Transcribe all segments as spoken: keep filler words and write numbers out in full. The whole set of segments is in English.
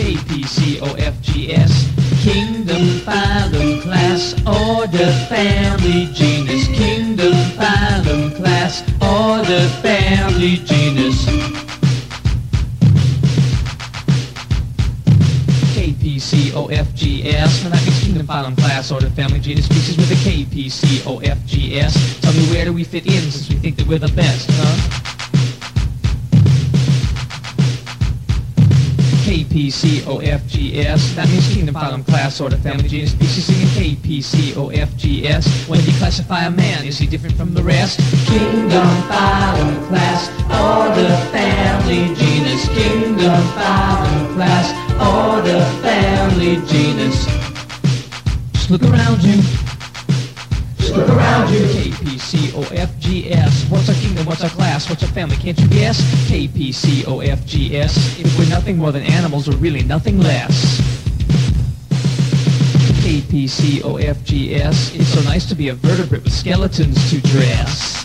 K P C O F G S. Kingdom, phylum, class, order, family, genus. Kingdom, phylum, class, order, family, genus. K P C O F G S. Now that means kingdom, phylum, class, order, family, genus, species with a K P C O F G S. Tell me, where do we fit in since we think that we're the best, huh? K P C O F G S. That means kingdom, phylum, class, order, family, genus, species in K P C O F G S. When you classify a man, is he different from the rest? Kingdom, phylum, class, order, family, genus. Kingdom, phylum, class, order, family, genus. Just look around you. Just look around you. K P C O F G S. What's our kingdom? What's our class? What's our family? Can't you guess? K P C O F G S. If we're nothing more than animals, we're really nothing less. K P C O F G S. It's so nice to be a vertebrate with skeletons to dress.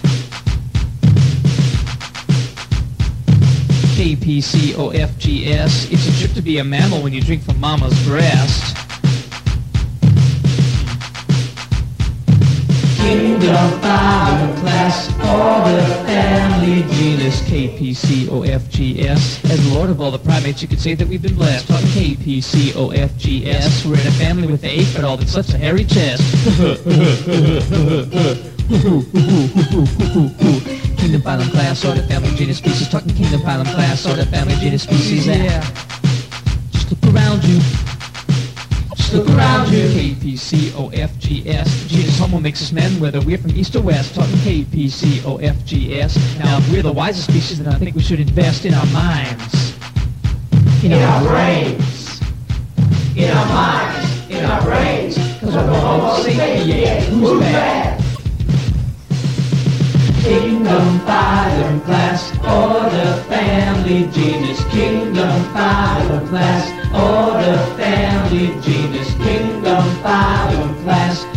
K P C O F G S. It's a trip to be a mammal when you drink from mama's breast. Kingdom, phylum, class, order, family, genus. K P C O F G S. As lord of all the primates, you could say that we've been blessed. Talking K P C O F G S. We're in a family with the ape, but all that's such a hairy chest. Kingdom, phylum, class, order, family, genus, species. Talking kingdom, phylum, class, order, family, genus, species. Yeah. Just look around you. Just look around you. K P C O F G S. Genus Homo makes us men, whether we're from east or west. Talking K P C O F G S. Now, if we're the wisest species, then I think we should invest in our minds. In, in our, our brains. In our minds. In our brains. Because we're Homo sapiens. Who's bad? Kingdom, phylum, class, order, family, genus. Kingdom, phylum, class, order, family, genus. Kingdom, phylum, class,